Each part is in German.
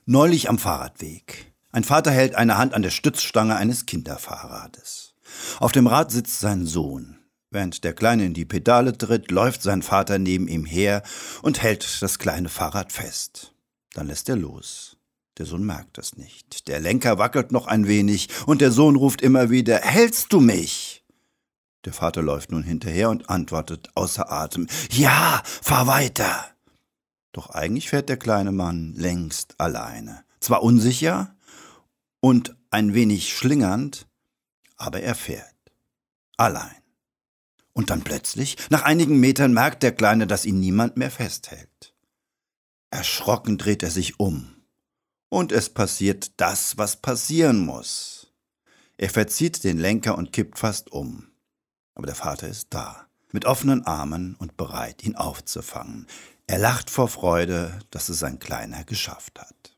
Neulich am Fahrradweg. Ein Vater hält eine Hand an der Stützstange eines Kinderfahrrades. Auf dem Rad sitzt sein Sohn. Während der Kleine in die Pedale tritt, läuft sein Vater neben ihm her und hält das kleine Fahrrad fest. Dann lässt er los. Der Sohn merkt es nicht. Der Lenker wackelt noch ein wenig und der Sohn ruft immer wieder: Hältst du mich? Der Vater läuft nun hinterher und antwortet außer Atem: Ja, fahr weiter. Doch eigentlich fährt der kleine Mann längst alleine. Zwar unsicher und ein wenig schlingernd, aber er fährt. Allein. Und dann plötzlich, nach einigen Metern, merkt der Kleine, dass ihn niemand mehr festhält. Erschrocken dreht er sich um. Und es passiert das, was passieren muss. Er verzieht den Lenker und kippt fast um. Aber der Vater ist da, mit offenen Armen und bereit, ihn aufzufangen. Er lacht vor Freude, dass es sein Kleiner geschafft hat.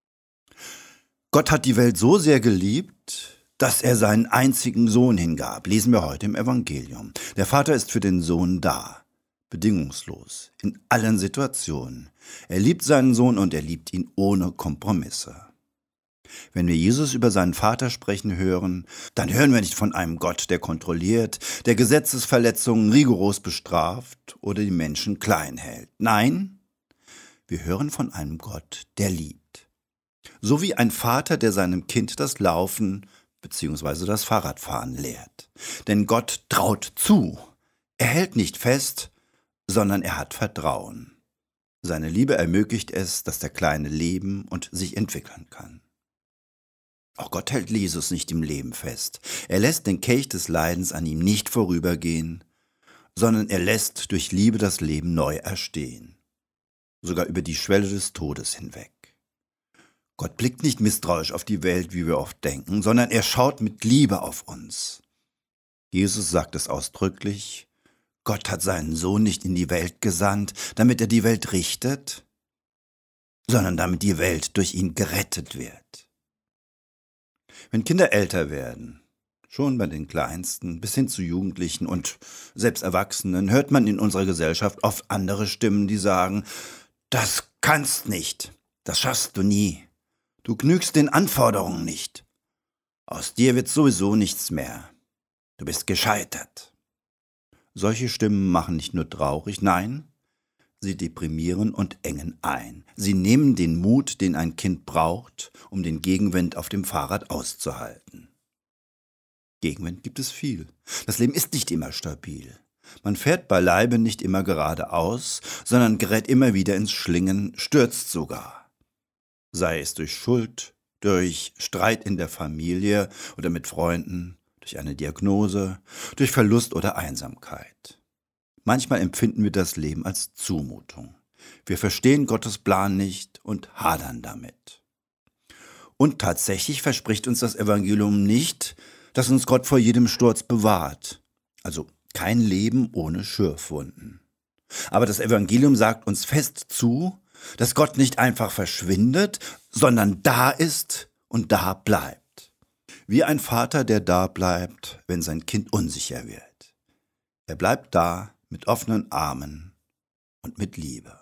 Gott hat die Welt so sehr geliebt, dass er seinen einzigen Sohn hingab, lesen wir heute im Evangelium. Der Vater ist für den Sohn da, bedingungslos, in allen Situationen. Er liebt seinen Sohn und er liebt ihn ohne Kompromisse. Wenn wir Jesus über seinen Vater sprechen hören, dann hören wir nicht von einem Gott, der kontrolliert, der Gesetzesverletzungen rigoros bestraft oder die Menschen klein hält. Nein, wir hören von einem Gott, der liebt. So wie ein Vater, der seinem Kind das Laufen bzw. das Fahrradfahren lehrt. Denn Gott traut zu. Er hält nicht fest, sondern er hat Vertrauen. Seine Liebe ermöglicht es, dass der Kleine leben und sich entwickeln kann. Auch Gott hält Jesus nicht im Leben fest. Er lässt den Kelch des Leidens an ihm nicht vorübergehen, sondern er lässt durch Liebe das Leben neu erstehen. Sogar über die Schwelle des Todes hinweg. Gott blickt nicht misstrauisch auf die Welt, wie wir oft denken, sondern er schaut mit Liebe auf uns. Jesus sagt es ausdrücklich: Gott hat seinen Sohn nicht in die Welt gesandt, damit er die Welt richtet, sondern damit die Welt durch ihn gerettet wird. Wenn Kinder älter werden, schon bei den Kleinsten bis hin zu Jugendlichen und selbst Erwachsenen, hört man in unserer Gesellschaft oft andere Stimmen, die sagen: Das kannst nicht, das schaffst du nie, du genügst den Anforderungen nicht, aus dir wird sowieso nichts mehr, du bist gescheitert. Solche Stimmen machen nicht nur traurig, nein, sie deprimieren und engen ein. Sie nehmen den Mut, den ein Kind braucht, um den Gegenwind auf dem Fahrrad auszuhalten. Gegenwind gibt es viel. Das Leben ist nicht immer stabil. Man fährt beileibe nicht immer geradeaus, sondern gerät immer wieder ins Schlingen, stürzt sogar. Sei es durch Schuld, durch Streit in der Familie oder mit Freunden, durch eine Diagnose, durch Verlust oder Einsamkeit. Manchmal empfinden wir das Leben als Zumutung. Wir verstehen Gottes Plan nicht und hadern damit. Und tatsächlich verspricht uns das Evangelium nicht, dass uns Gott vor jedem Sturz bewahrt. Also kein Leben ohne Schürfwunden. Aber das Evangelium sagt uns fest zu, dass Gott nicht einfach verschwindet, sondern da ist und da bleibt. Wie ein Vater, der da bleibt, wenn sein Kind unsicher wird. Er bleibt da mit offenen Armen und mit Liebe.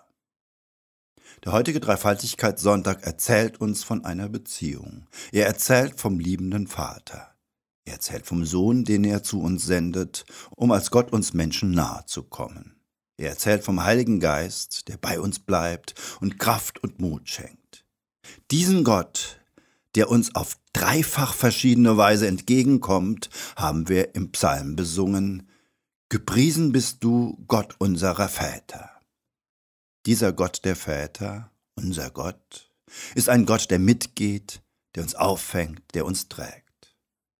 Der heutige Dreifaltigkeitssonntag erzählt uns von einer Beziehung. Er erzählt vom liebenden Vater. Er erzählt vom Sohn, den er zu uns sendet, um als Gott uns Menschen nahe zu kommen. Er erzählt vom Heiligen Geist, der bei uns bleibt und Kraft und Mut schenkt. Diesen Gott, der uns auf dreifach verschiedene Weise entgegenkommt, haben wir im Psalm besungen: Gepriesen bist du, Gott unserer Väter. Dieser Gott der Väter, unser Gott, ist ein Gott, der mitgeht, der uns auffängt, der uns trägt.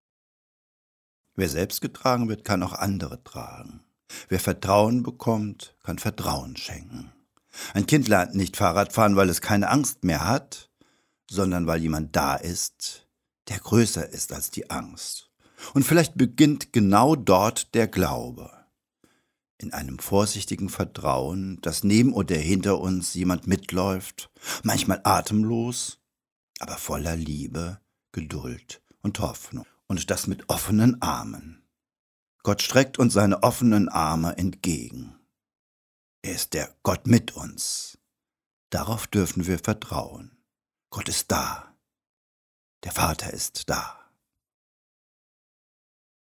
Wer selbst getragen wird, kann auch andere tragen. Wer Vertrauen bekommt, kann Vertrauen schenken. Ein Kind lernt nicht Fahrradfahren, weil es keine Angst mehr hat, sondern weil jemand da ist, der größer ist als die Angst. Und vielleicht beginnt genau dort der Glaube. In einem vorsichtigen Vertrauen, dass neben oder hinter uns jemand mitläuft, manchmal atemlos, aber voller Liebe, Geduld und Hoffnung. Und das mit offenen Armen. Gott streckt uns seine offenen Arme entgegen. Er ist der Gott mit uns. Darauf dürfen wir vertrauen. Gott ist da. Der Vater ist da.